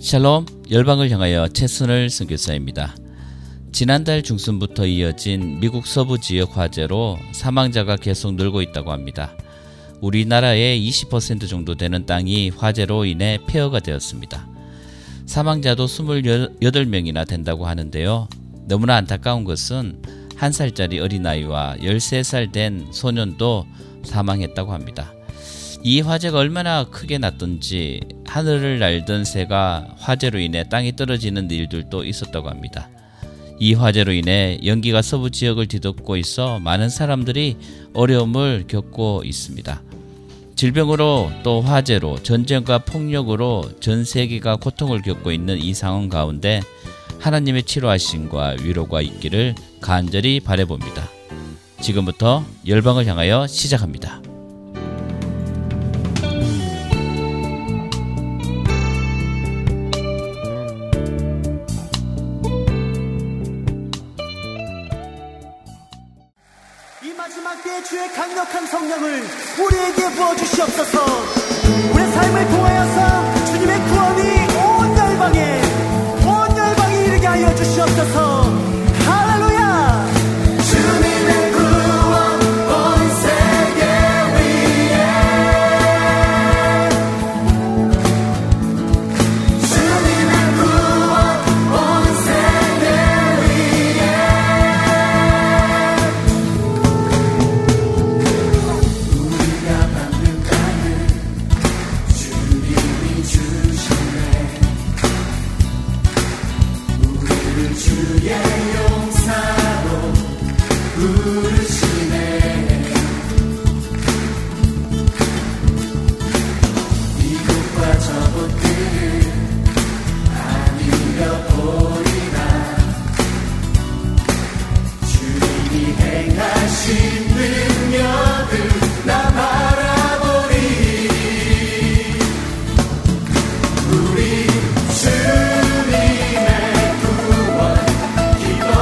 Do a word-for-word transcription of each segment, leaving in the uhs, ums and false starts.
샬롬, 열방을 향하여 최선을 선교사입니다. 지난달 중순부터 이어진 미국 서부 지역 화재로 사망자가 계속 늘고 있다고 합니다. 우리나라의 이십 퍼센트 정도 되는 땅이 화재로 인해 폐허가 되었습니다. 사망자도 이십팔 명이나 된다고 하는데요. 너무나 안타까운 것은 한 살짜리 어린아이와 열세 살 된 소년도 사망했다고 합니다. 이 화재가 얼마나 크게 났던지 하늘을 날던 새가 화재로 인해 땅에 떨어지는 일들도 있었다고 합니다. 이 화재로 인해 연기가 서부 지역을 뒤덮고 있어 많은 사람들이 어려움을 겪고 있습니다. 질병으로 또 화재로 전쟁과 폭력으로 전 세계가 고통을 겪고 있는 이 상황 가운데 하나님의 치료하심과 위로가 있기를 간절히 바라봅니다. 지금부터 열방을 향하여 시작합니다. 주의 강력한 성령을 우리에게 부어주시옵소서. 우리의 삶을 통하여서 주님의 구원이 온 열방에 온 열방에 이르게 하여 주시옵소서. 할렐루야. 주님의 구원 온 세계 위에 주님의 구원 온 세계 위에 주의 용사로 부르시네. 이곳과 저곳들을 안 잃어버리라. 주님이 행하신 능력을 나 바라보리. 우리 주님의 기뻐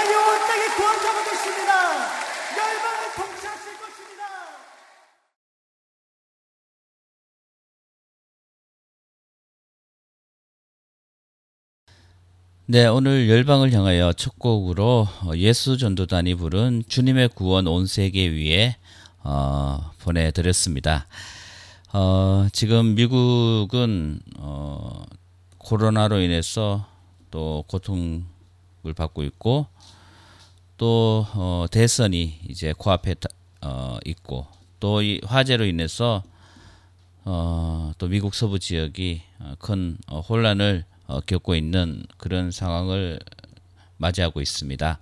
세상이 온 땅에 구원 잡아주십니다. 열방을 통치하실 것입니다. 네, 오늘 열방을 향하여 첫 곡으로 예수 전도단이 부른 주님의 구원 온 세계 위에 어, 보내드렸습니다. 어, 지금 미국은 어, 코로나로 인해서 또 고통을 받고 있고 또 어, 대선이 이제 코앞에 어, 있고 또 이 화재로 인해서 어, 또 미국 서부 지역이 큰 어, 혼란을 어, 겪고 있는 그런 상황을 맞이하고 있습니다.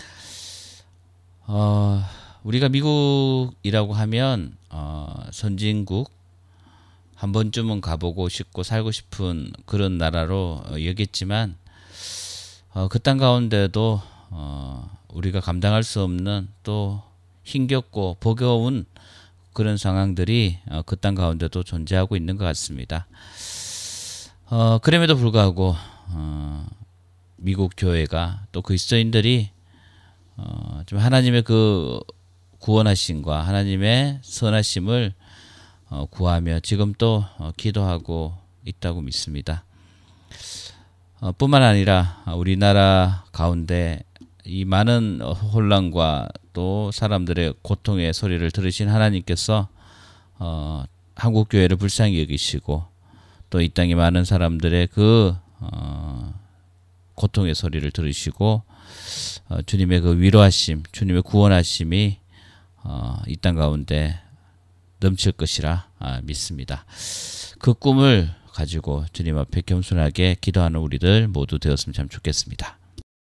어, 우리가 미국이라고 하면 어, 선진국 한 번쯤은 가보고 싶고 살고 싶은 그런 나라로 어, 여겼지만 어, 그 땅 가운데도 어, 우리가 감당할 수 없는 또 힘겹고 버거운 그런 상황들이 어, 그 땅 가운데도 존재하고 있는 것 같습니다. 어, 그럼에도 불구하고 어, 미국 교회가 또 그리스도인들이 어, 좀 하나님의 그 구원하심과 하나님의 선하심을 어, 구하며 지금 또 어, 기도하고 있다고 믿습니다. 어, 뿐만 아니라 우리나라 가운데 이 많은 혼란과 또 사람들의 고통의 소리를 들으신 하나님께서 어, 한국 교회를 불쌍히 여기시고 또 이 땅에 많은 사람들의 그 어, 고통의 소리를 들으시고 어, 주님의 그 위로하심, 주님의 구원하심이 어, 이 땅 가운데 넘칠 것이라 아, 믿습니다. 그 꿈을 가지고 주님 앞에 겸손하게 기도하는 우리들 모두 되었으면 참 좋겠습니다.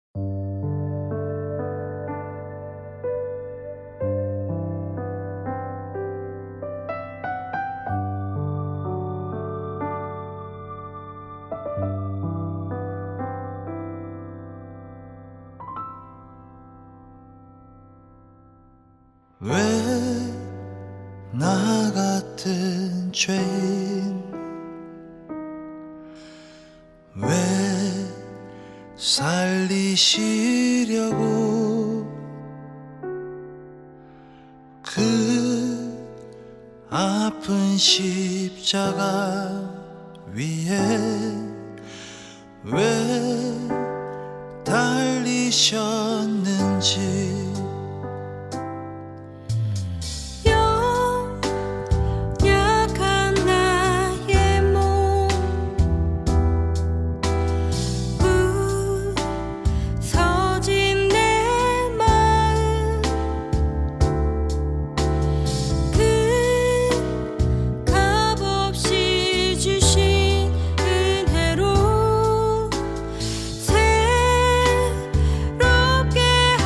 왜 나 같은 죄인 왜 살리시려고 그 아픈 십자가 위에 왜 달리셨는지 새롭게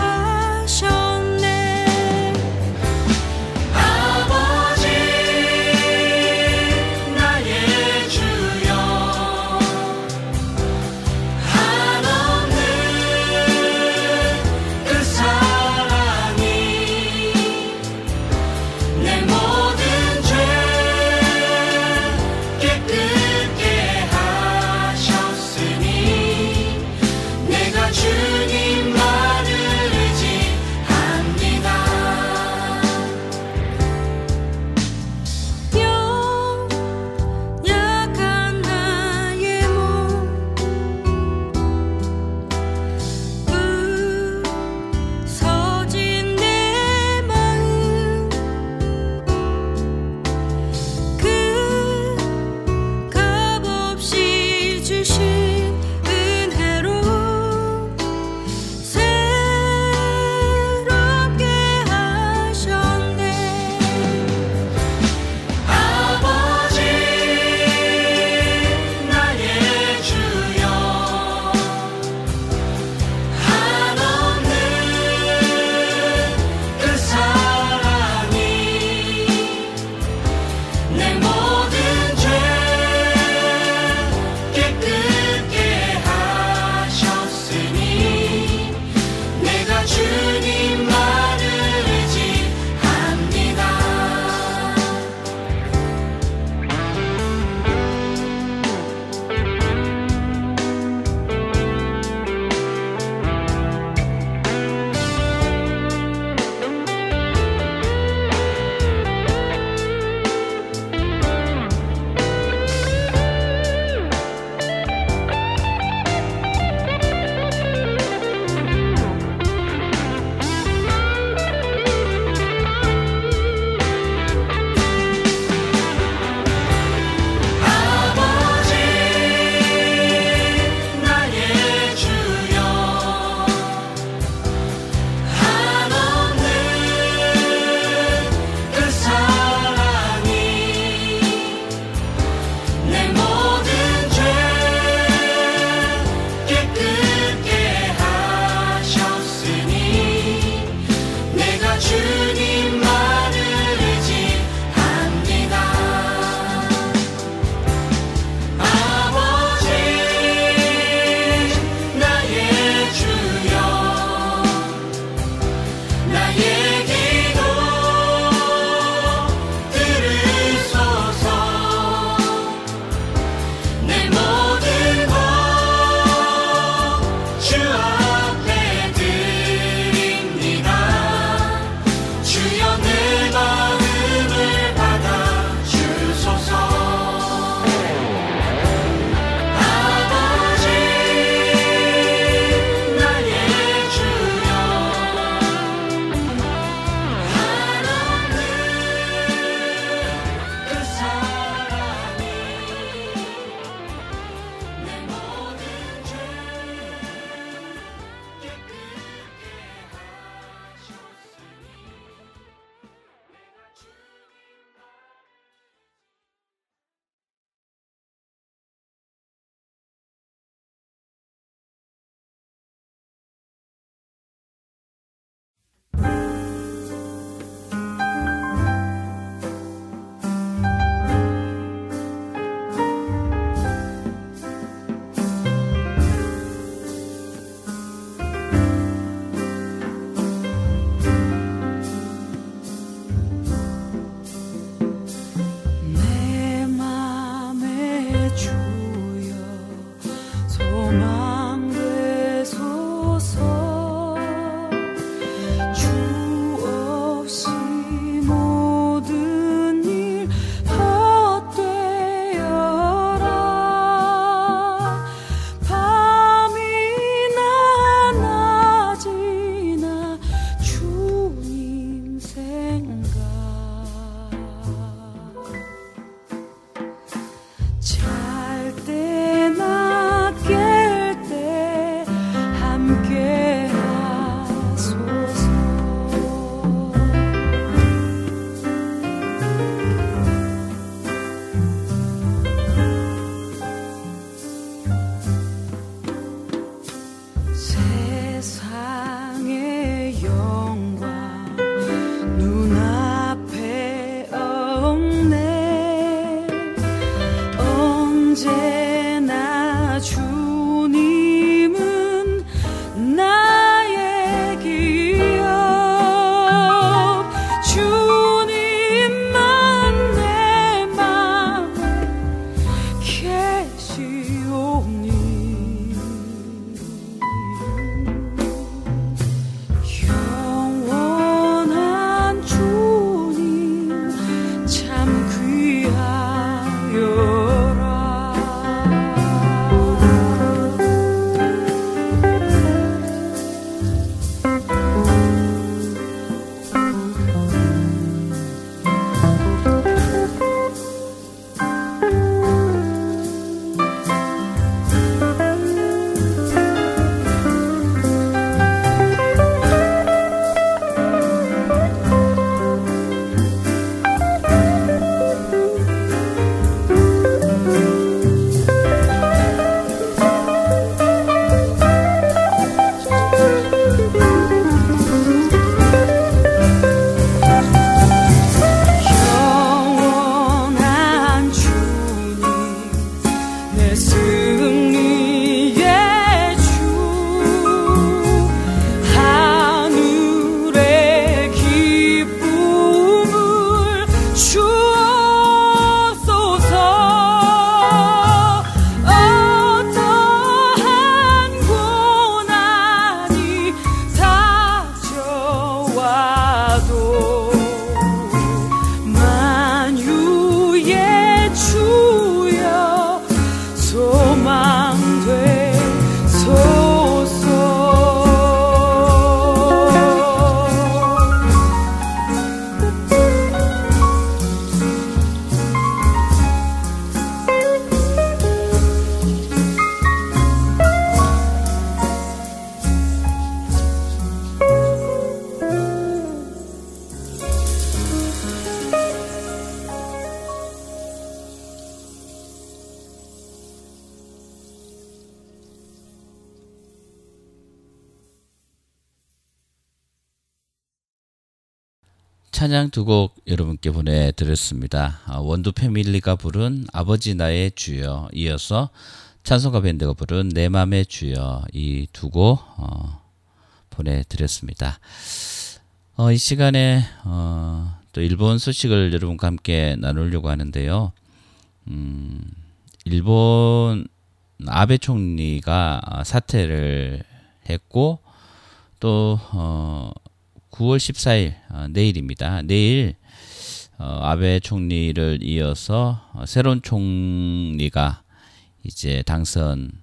찬양 두 곡 여러분께 보내드렸습니다. 원두 패밀리가 부른 아버지 나의 주여, 이어서 찬송가 밴드가 부른 내 맘의 주여, 이 두 곡 어, 보내드렸습니다. 어, 이 시간에 어, 또 일본 소식을 여러분과 함께 나누려고 하는데요. 음, 일본 아베 총리가 사퇴를 했고 또 어, 구월 십사일 어, 내일입니다. 내일 어, 아베 총리를 이어서 어, 새로운 총리가 이제 당선될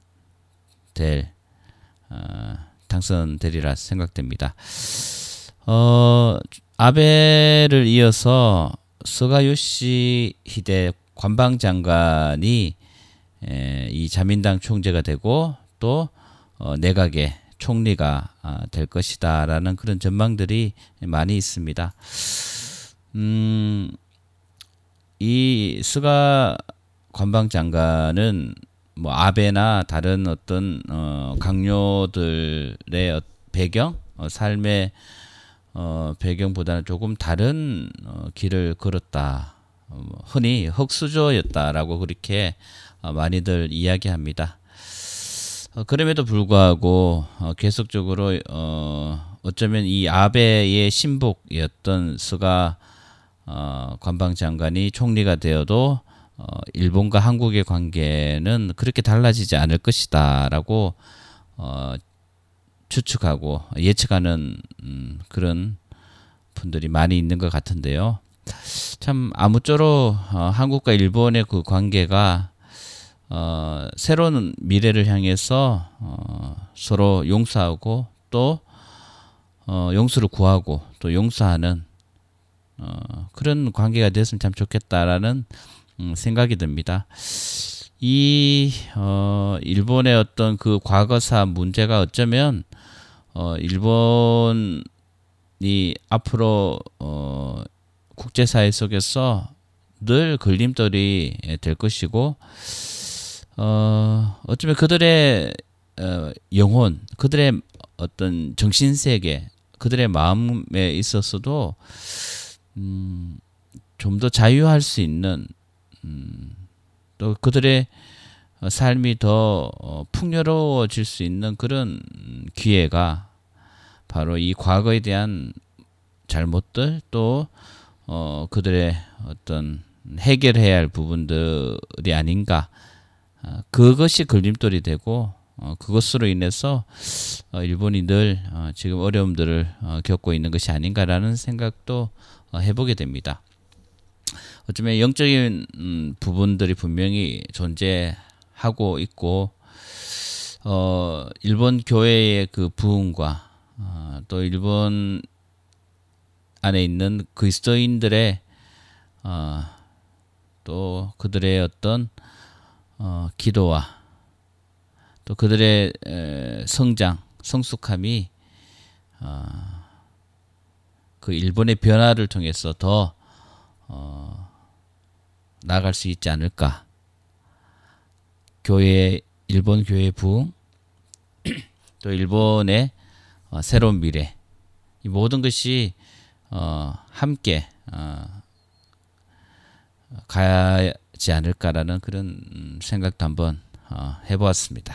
어, 당선되리라 생각됩니다. 어, 아베를 이어서 스가 요시히데 관방장관이 에, 이 자민당 총재가 되고 또 어, 내각의 총리가 아, 될 것이다라는 그런 전망들이 많이 있습니다. 음, 이 스가 관방장관은 뭐 아베나 다른 어떤 어, 강요들의 배경, 어, 삶의 어, 배경보다는 조금 다른 어, 길을 걸었다. 어, 흔히 흑수저였다라고 그렇게 어, 많이들 이야기합니다. 어, 그럼에도 불구하고 어, 계속적으로 어, 어쩌면 이 아베의 신복이었던 스가 어, 관방장관이 총리가 되어도 어, 일본과 한국의 관계는 그렇게 달라지지 않을 것이다라고 어, 추측하고 예측하는 음, 그런 분들이 많이 있는 것 같은데요. 참 아무쪼록 어, 한국과 일본의 그 관계가 어, 새로운 미래를 향해서 어, 서로 용서하고 또 어, 용서를 구하고 또 용서하는 어, 그런 관계가 됐으면 참 좋겠다라는 음, 생각이 듭니다. 이 어, 일본의 어떤 그 과거사 문제가 어쩌면 어, 일본이 앞으로 어, 국제사회 속에서 늘 걸림돌이 될 것이고 어, 어쩌면 그들의 어, 영혼, 그들의 어떤 정신세계, 그들의 마음에 있어서도 음, 좀 더 자유할 수 있는 음, 또 그들의 삶이 더 어, 풍요로워질 수 있는 그런 기회가 바로 이 과거에 대한 잘못들 또 어, 그들의 어떤 해결해야 할 부분들이 아닌가. 어, 그것이 걸림돌이 되고 어, 그것으로 인해서 어, 일본이 늘 어, 지금 어려움들을 어, 겪고 있는 것이 아닌가라는 생각도 어, 해보게 됩니다. 어쩌면 영적인 음, 부분들이 분명히 존재하고 있고 어, 일본 교회의 그 부흥과 어, 또 일본 안에 있는 그리스도인들의 어, 또 그들의 어떤 어, 기도와 또 그들의 에, 성장, 성숙함이 어, 그 일본의 변화를 통해서 더 어, 나아갈 수 있지 않을까. 교회, 일본 교회 부흥, 또 일본의 어, 새로운 미래, 이 모든 것이 어, 함께 어, 가야지 않을까라는 그런 생각도 한번 어, 해보았습니다.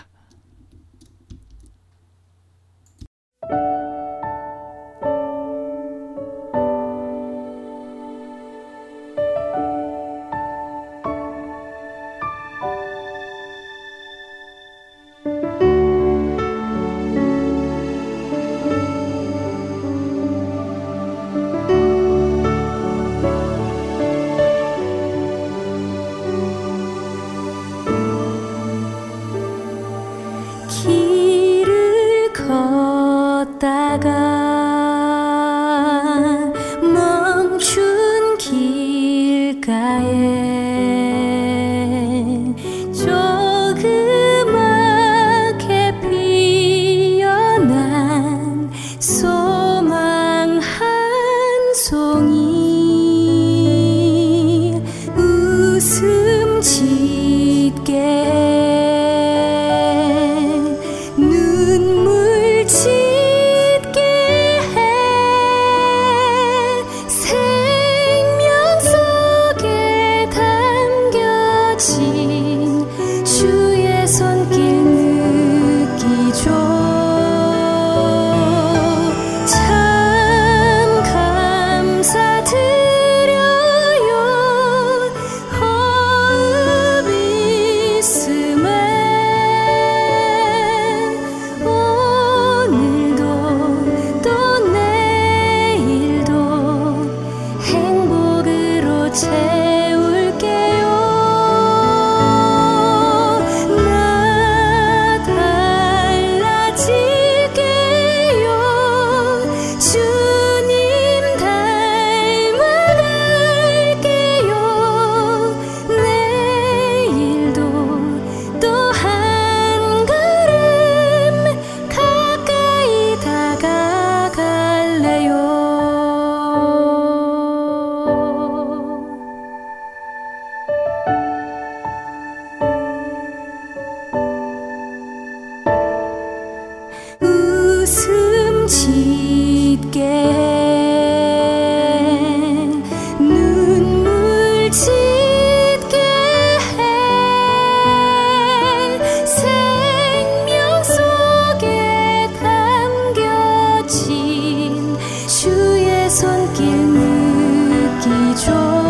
손길 느끼죠.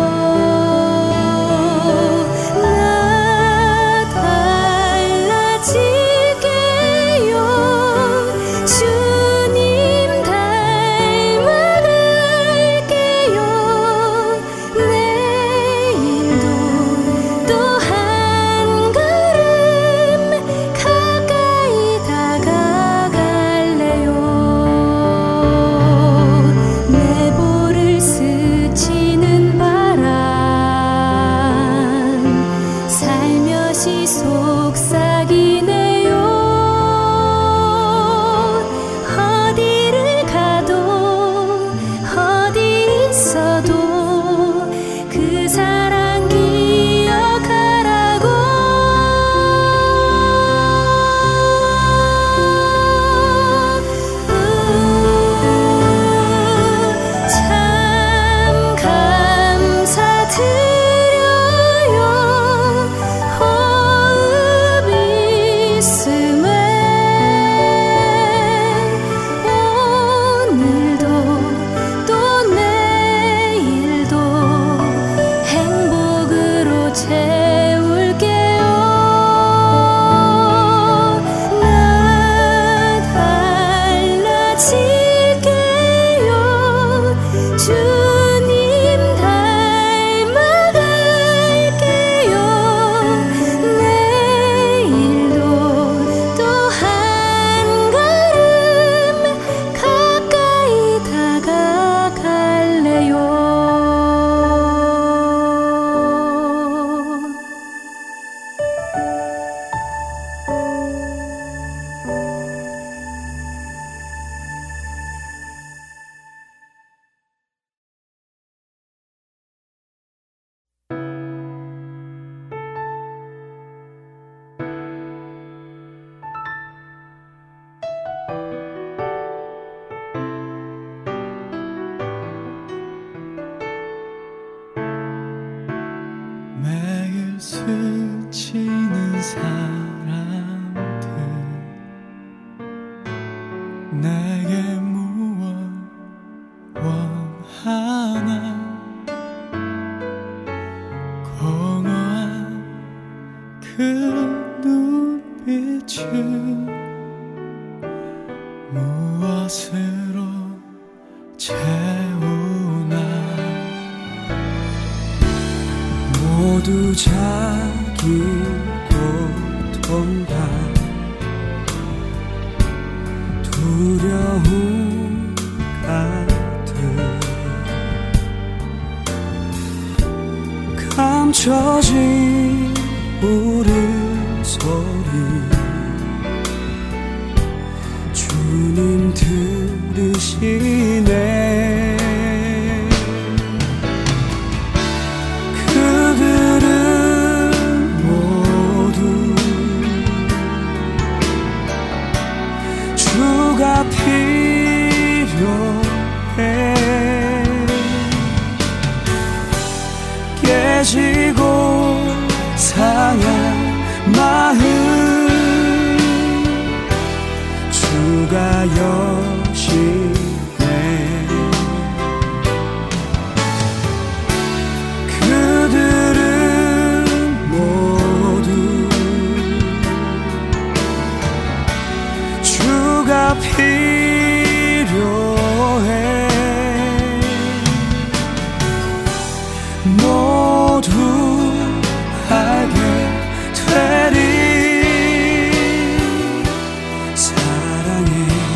스치는 사람들 내게 무엇 원하나 공허한 그 눈빛은 무엇으로 채우나 모두 자기 고통과 두려움 같은 감춰진 울음소리 주님 들으시네 그들은 모두 주가 필요해 깨지고 상한 마음 주가 여시네 그들은 모두 주가 필요해 모두 알게 되리 사랑의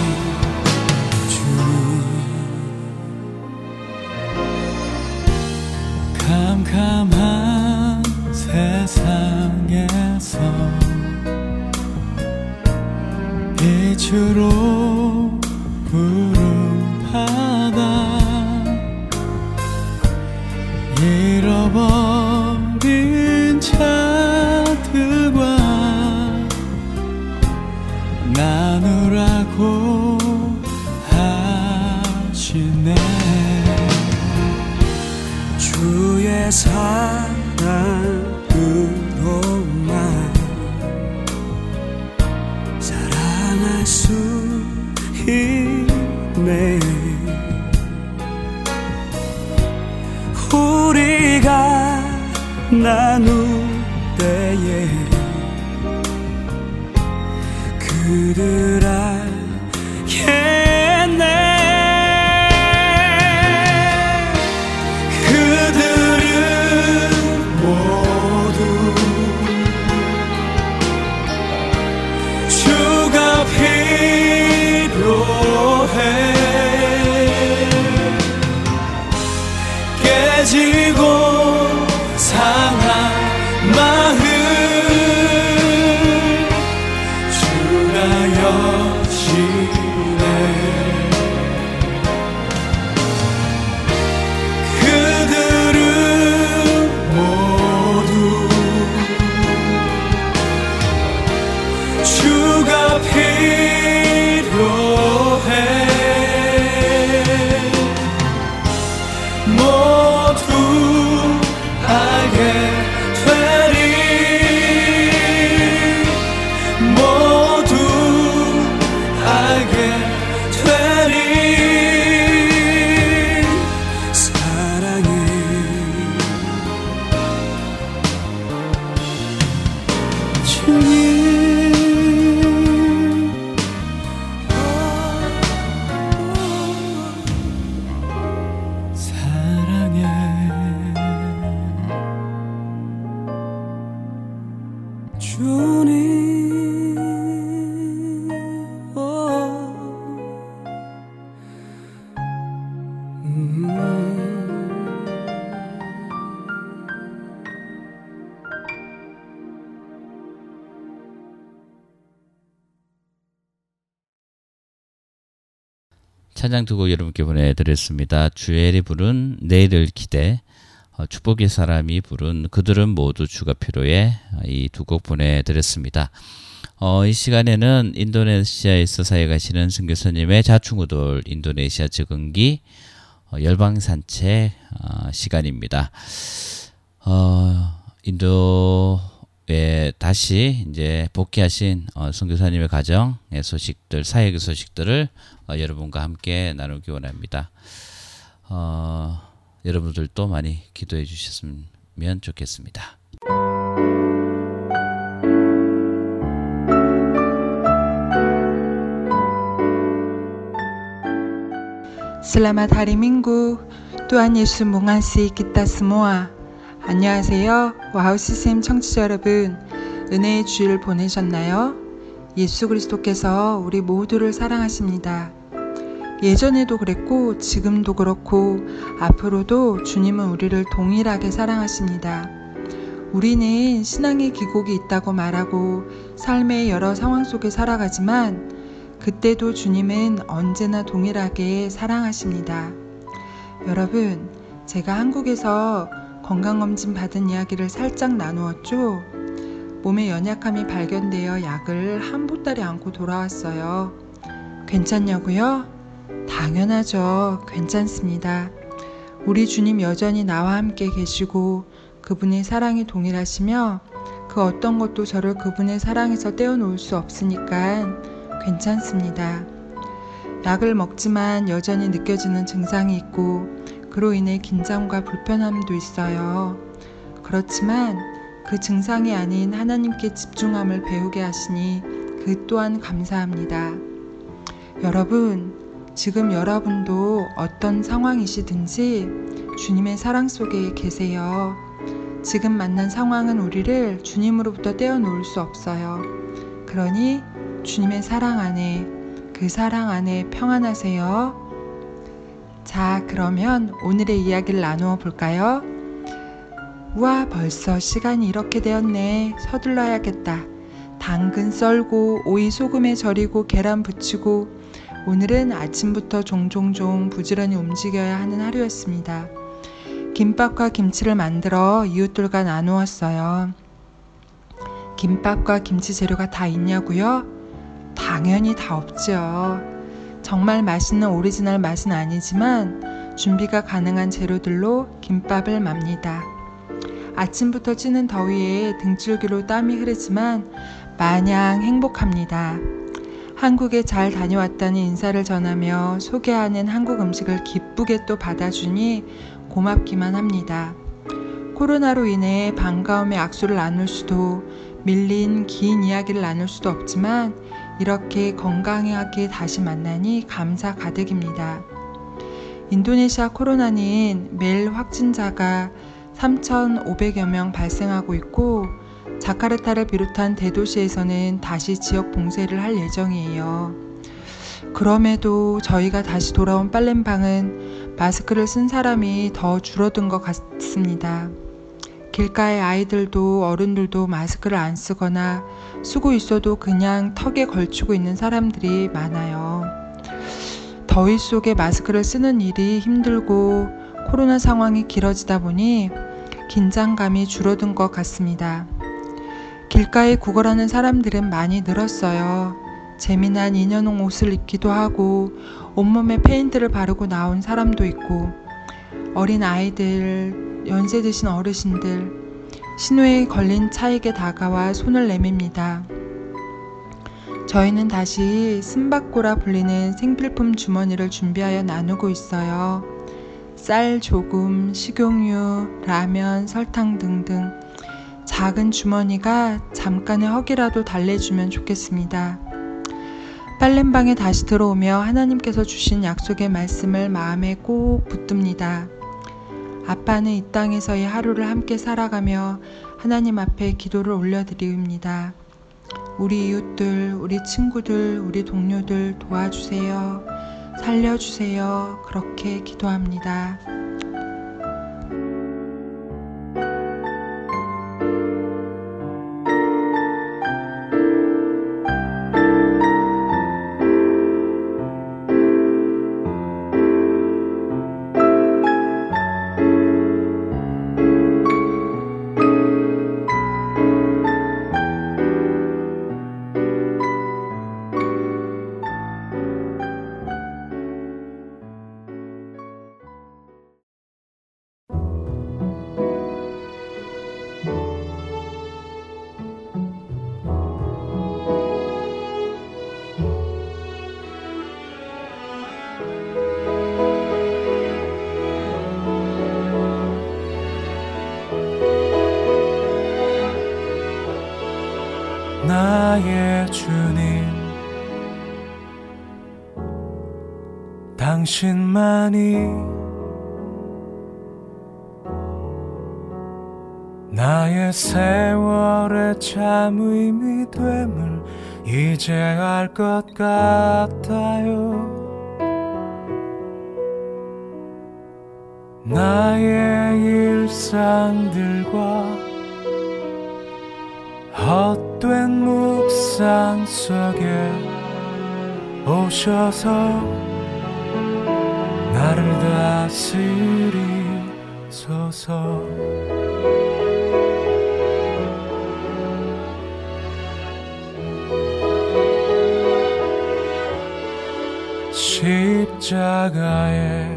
주님 캄캄한 세상에서 빛으로 푸른 바다 잃어버린 자들과 나누라고 하시네 주의 사랑으로만 사랑할 수 있네 나눌 때에 그들 알겠네. 그들은 모두 주가 필요해. 깨지고 상한 마음 주가 여시네. 그들은 모두 주가 필요해. 모두 알게 되리. 모두 알게 되리. 사랑해 주님. 사랑해 주님. 오. 음. 찬양 두 곡 여러분께 보내드렸습니다. 주엘이 부른 내일을 기대, 어, 축복의 사람이 부른 그들은 모두 주가 필요해, 이 두 곡 보내드렸습니다. 어, 이 시간에는 인도네시아에서 사역하시는 선교사님의 자충우돌 인도네시아 적응기 어, 열방산책 어, 시간입니다. 어, 인도에 다시 이제 복귀하신 어, 선교사님의 가정의 소식들, 사역의 소식들을 어, 여러분과 함께 나누기 원합니다. 어, 여러분들도 많이 기도해 주셨으면 좋겠습니다. Selamat Hari Minggu. Tuhan Yesus mengasihi kita semua. 안녕하세요. 와우 씨씨엠 청취자 여러분, 은혜의 주일을 보내셨나요? 예수 그리스도께서 우리 모두를 사랑하십니다. 예전에도 그랬고 지금도 그렇고 앞으로도 주님은 우리를 동일하게 사랑하십니다. 우리는 신앙의 기복이 있다고 말하고 삶의 여러 상황 속에 살아가지만 그때도 주님은 언제나 동일하게 사랑하십니다. 여러분, 제가 한국에서 건강검진 받은 이야기를 살짝 나누었죠? 몸에 연약함이 발견되어 약을 한 보따리 안고 돌아왔어요. 괜찮냐고요? 당연하죠. 괜찮습니다. 우리 주님 여전히 나와 함께 계시고 그분의 사랑이 동일하시며 그 어떤 것도 저를 그분의 사랑에서 떼어놓을 수 없으니까 괜찮습니다. 약을 먹지만 여전히 느껴지는 증상이 있고 그로 인해 긴장과 불편함도 있어요. 그렇지만 그 증상이 아닌 하나님께 집중함을 배우게 하시니 그 또한 감사합니다. 여러분, 지금 여러분도 어떤 상황이시든지 주님의 사랑 속에 계세요. 지금 만난 상황은 우리를 주님으로부터 떼어놓을 수 없어요. 그러니 주님의 사랑 안에, 그 사랑 안에 평안하세요. 자, 그러면 오늘의 이야기를 나누어 볼까요? 우와, 벌써 시간이 이렇게 되었네. 서둘러야겠다. 당근 썰고 오이 소금에 절이고 계란 부치고 오늘은 아침부터 종종종 부지런히 움직여야 하는 하루였습니다. 김밥과 김치를 만들어 이웃들과 나누었어요. 김밥과 김치 재료가 다 있냐고요? 당연히 다 없죠. 정말 맛있는 오리지널 맛은 아니지만 준비가 가능한 재료들로 김밥을 맙니다. 아침부터 찌는 더위에 등줄기로 땀이 흐르지만 마냥 행복합니다. 한국에 잘 다녀왔다는 인사를 전하며 소개하는 한국 음식을 기쁘게 또 받아주니 고맙기만 합니다. 코로나로 인해 반가움의 악수를 나눌 수도, 밀린 긴 이야기를 나눌 수도 없지만 이렇게 건강하게 다시 만나니 감사 가득입니다. 인도네시아 코로나는 매일 확진자가 삼천오백여 명 발생하고 있고, 자카르타를 비롯한 대도시에서는 다시 지역 봉쇄를 할 예정이에요. 그럼에도 저희가 다시 돌아온 빨래방은 마스크를 쓴 사람이 더 줄어든 것 같습니다. 길가의 아이들도 어른들도 마스크를 안 쓰거나 쓰고 있어도 그냥 턱에 걸치고 있는 사람들이 많아요. 더위 속에 마스크를 쓰는 일이 힘들고 코로나 상황이 길어지다 보니 긴장감이 줄어든 것 같습니다. 길가에 구걸하는 사람들은 많이 늘었어요. 재미난 인연홍 옷을 입기도 하고 온몸에 페인트를 바르고 나온 사람도 있고, 어린 아이들, 연세 드신 어르신들, 신호에 걸린 차에게 다가와 손을 내밉니다. 저희는 다시 쓴바꼬라 불리는 생필품 주머니를 준비하여 나누고 있어요. 쌀 조금, 식용유, 라면, 설탕 등등 작은 주머니가 잠깐의 허기라도 달래주면 좋겠습니다. 빨래방에 다시 들어오며 하나님께서 주신 약속의 말씀을 마음에 꼭 붙듭니다. 아빠는 이 땅에서의 하루를 함께 살아가며 하나님 앞에 기도를 올려드립니다. 우리 이웃들, 우리 친구들, 우리 동료들 도와주세요. 살려주세요. 그렇게 기도합니다. 나의 주님, 당신만이 나의 세월의 참 의미 됨을 이제 알 것 같아요. 나의 일상들과 헛된 묵상 속에 오셔서 나를 다스리소서. 십자가의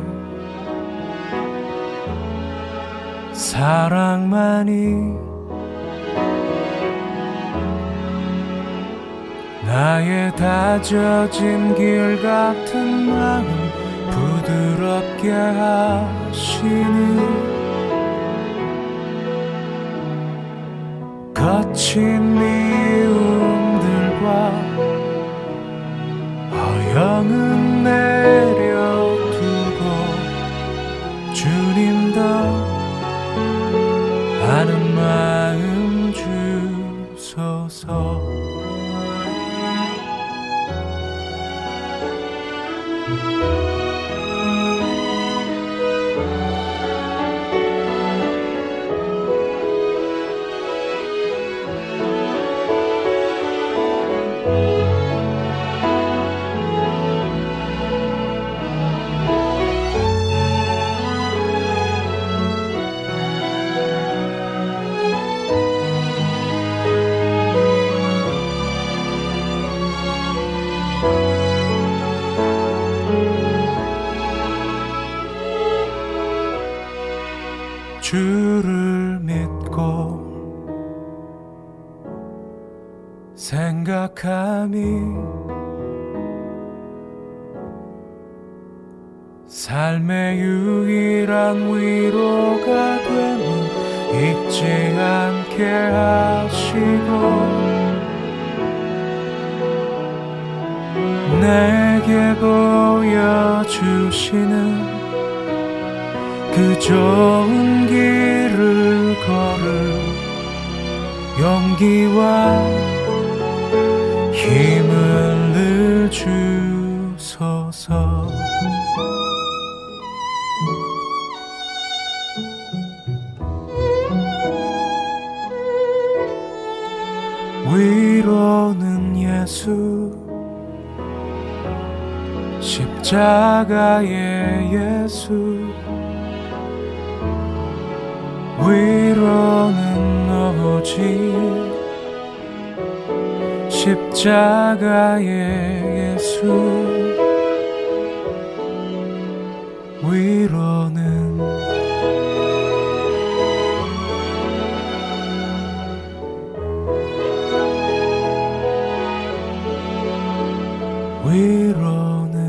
사랑만이 나의 다져진 길 같은 마음 부드럽게 하시니, 거친 미움들과 허영은 내려두고 주님 더 아는 마음 주소서. 주를 믿고 생각함이 삶의 유일한 위로가 되는 잊지 않게 하시고 내게 보여주시는 그 좋은 길을 걸을 용기와 힘을 늘 주소서. 위로는 예수 십자가의 예수 위로는 오직 십자가의 예수 위로는 위로는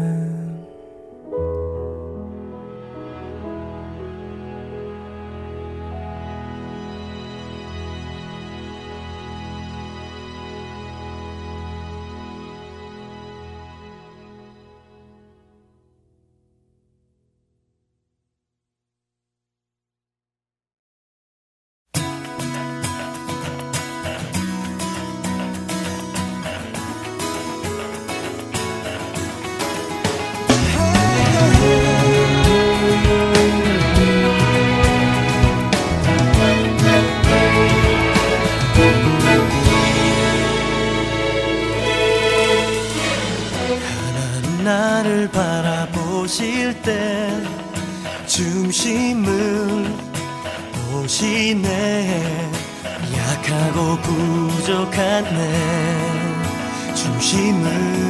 나를 바라보실 때 중심을 보시네. 약하고 부족한 내 중심을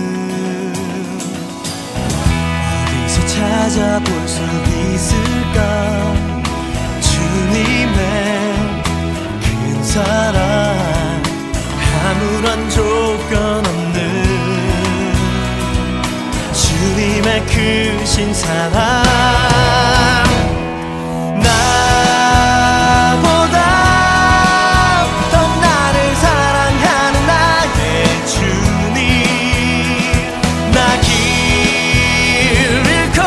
어디서 찾아볼 수 있을까. 주님의 큰 사랑 아무런 조건 없는 주님의 크신 사랑 나보다 더 나를 사랑하는 나의 주님 나 길 잃고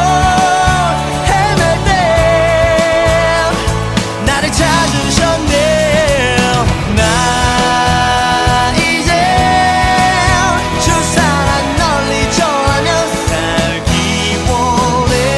헤맬 때 나를 찾으셨네. 나 이제 주 사랑 널리 좋아하며 살기 원해.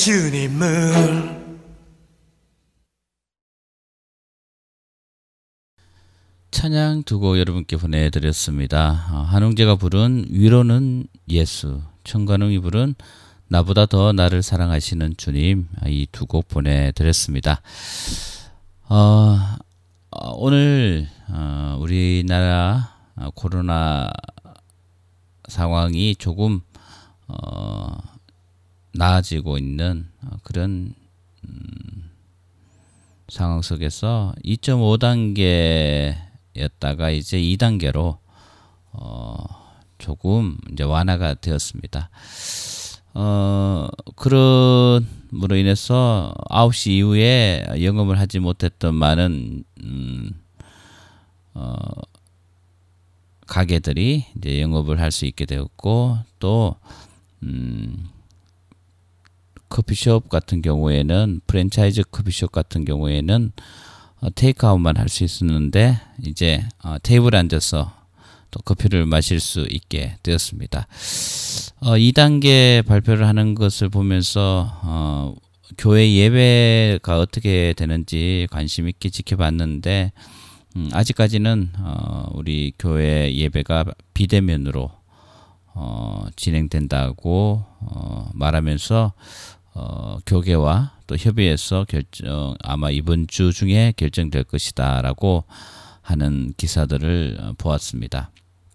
주님을. 찬양 두 곡 여러분께 보내드렸습니다. 한웅재가 부른 위로는 예수, 청관웅이 부른 나보다 더 나를 사랑하시는 주님, 이 두 곡 보내드렸습니다. 어, 오늘 어, 우리나라 코로나 상황이 조금 어, 나아지고 있는 그런 음, 상황 속에서 이 점 오 단계였다가 이제 이 단계로 어, 조금 이제 완화가 되었습니다. 어, 그런으로 인해서 아홉 시 이후에 영업을 하지 못했던 많은 음, 어, 가게들이 이제 영업을 할 수 있게 되었고, 또 음, 커피숍 같은 경우에는, 프랜차이즈 커피숍 같은 경우에는 어, 테이크아웃만 할 수 있었는데 이제 어, 테이블에 앉아서 또 커피를 마실 수 있게 되었습니다. 어, 이 단계 발표를 하는 것을 보면서 어, 교회 예배가 어떻게 되는지 관심 있게 지켜봤는데 음, 아직까지는 어, 우리 교회 예배가 비대면으로 어, 진행된다고 어, 말하면서 어, 교계와 또 협의해서 결정, 아마 이번 주 중에 결정될 것이다라고 하는 기사들을 어, 보았습니다.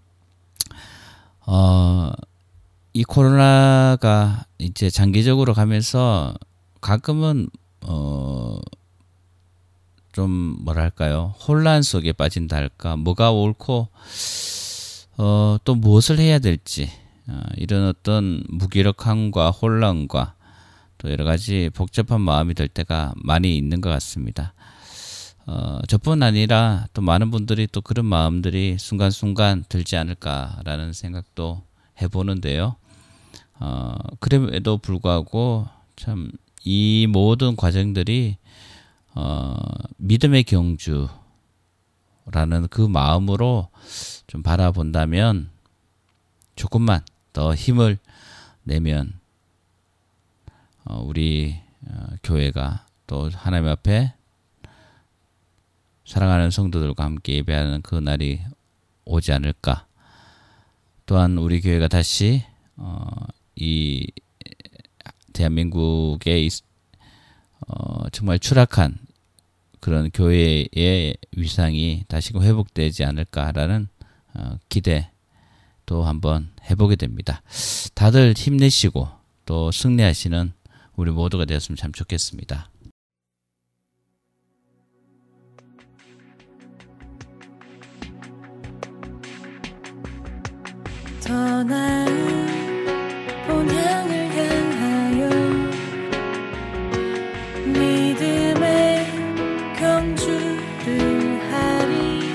어, 이 코로나가 이제 장기적으로 가면서 가끔은 어, 좀 뭐랄까요, 혼란 속에 빠진다 할까, 뭐가 옳고 어, 또 무엇을 해야 될지 어, 이런 어떤 무기력함과 혼란과 또 여러 가지 복잡한 마음이 들 때가 많이 있는 것 같습니다. 어, 저뿐 아니라 또 많은 분들이 또 그런 마음들이 순간순간 들지 않을까라는 생각도 해보는데요. 어, 그럼에도 불구하고 참 이 모든 과정들이 어, 믿음의 경주라는 그 마음으로 좀 바라본다면 조금만 더 힘을 내면 어, 우리 어, 교회가 또 하나님 앞에 사랑하는 성도들과 함께 예배하는 그 날이 오지 않을까. 또한 우리 교회가 다시 어, 이 대한민국의 어, 정말 추락한 그런 교회의 위상이 다시금 회복되지 않을까라는 어, 기대도 한번 해보게 됩니다. 다들 힘내시고 또 승리하시는 우리 모두가 되었으면 참 좋겠습니다. 더 나은 본향을 향하여 믿음의 경주를 하리.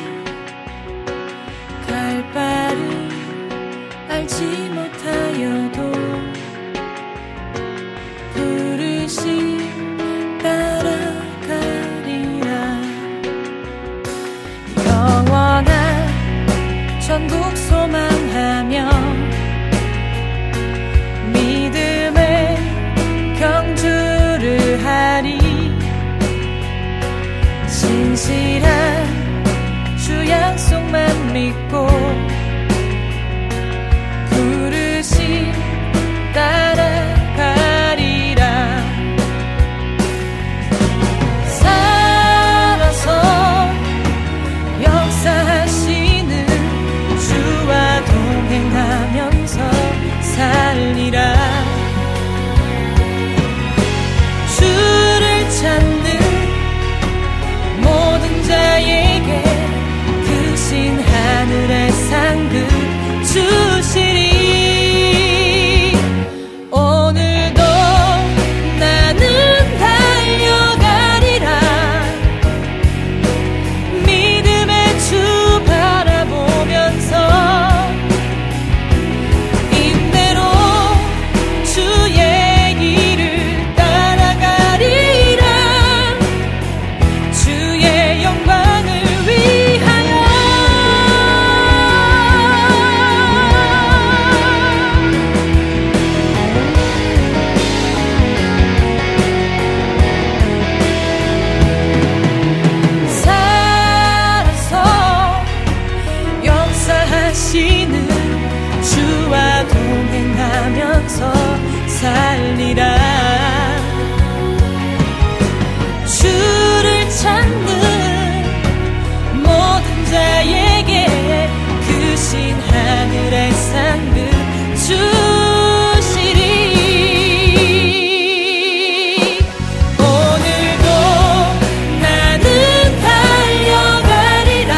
갈 바를 알지 못하여도 부르심 따라가리라. 영원한 천국 소망하며 믿음의 경주를 하리. 진실한 주 약속만 믿고 부르심 따라가리라. 살아서 역사하시는 주와 동행하면서 살리라. 주를 찾는 모든 자에게 크신 하늘의 나에게 크신 하늘의 상급 주시리. 오늘도 나는 달려가리라.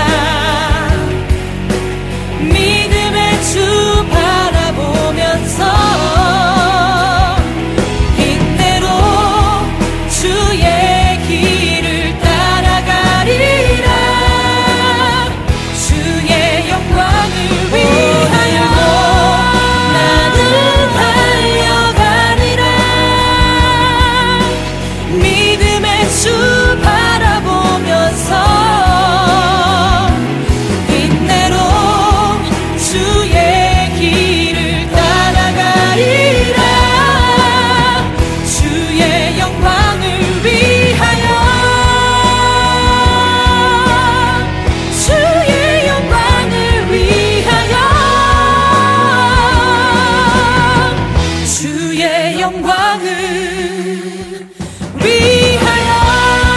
믿음의 주 바라보면서 인내로 주의 길을 따라가리라. 주의 영광을 위하여 나는 달려가리라. 믿음의 주 바라보면서 인내로 주의 길을 따라가리라. 주의 영광을 위하여 주의 영광을 위하여 주의 영광을 위하여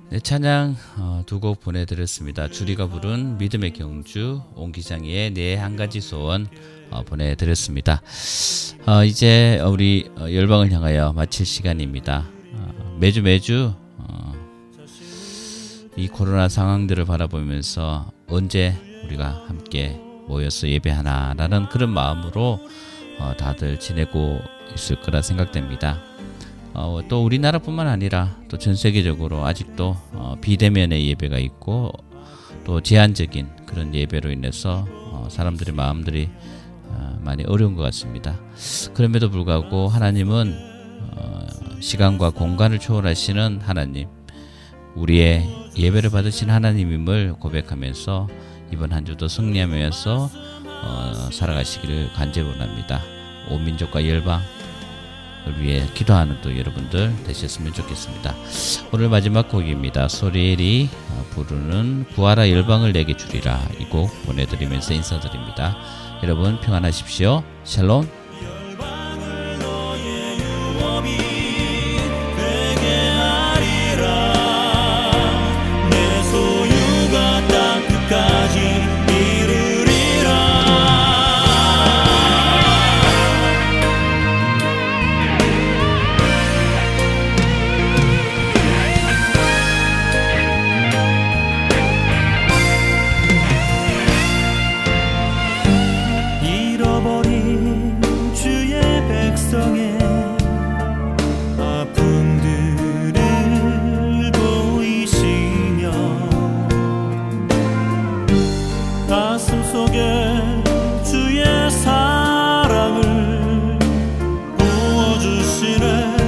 네, 찬양 어, 두 곡 보내드렸습니다. 주리가 부른 믿음의 경주, 옹기장의 내 한 가지 소원 어, 보내드렸습니다. 어, 이제 우리 어, 열방을 향하여 마칠 시간입니다. 어, 매주 매주 어, 이 코로나 상황들을 바라보면서 언제 우리가 함께 모여서 예배하나라는 그런 마음으로 어, 다들 지내고 있을 거라 생각됩니다. 어, 또 우리나라뿐만 아니라 또 전 세계적으로 아직도 어, 비대면의 예배가 있고 또 제한적인 그런 예배로 인해서 어, 사람들의 마음들이 어, 많이 어려운 것 같습니다. 그럼에도 불구하고 하나님은 어, 시간과 공간을 초월하시는 하나님, 우리의 예배를 받으신 하나님임을 고백하면서 이번 한 주도 승리하면서 어, 살아가시기를 간절히 원합니다. 온 민족과 열방 을 위해 기도하는 또 여러분들 되셨으면 좋겠습니다. 오늘 마지막 곡입니다. 소리엘이 부르는 구하라 열방을 내게 주리라, 이 곡 보내드리면서 인사드립니다. 여러분 평안하십시오. 샬롬. 열방을 너의 유업이 되게 하리라. 내 소유가 땅 끝까지 이르리라. 잃어버린 주의 백성의 아픔들을 보이시며 가슴 속에 주의 사랑을 부어주시네.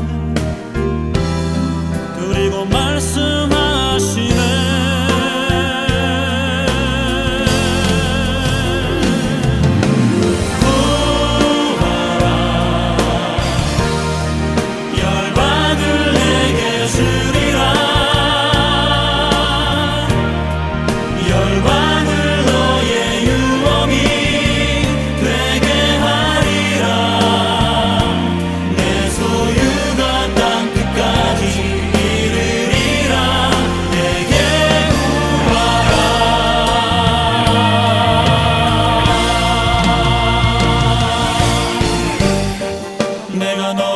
그리고 말씀하시네. 열방을 내게 주리라. 열방을 너의 유업이 되게 하리라. 내 소유가 땅 끝까지 이르리라. 내게 구하라. 내가 너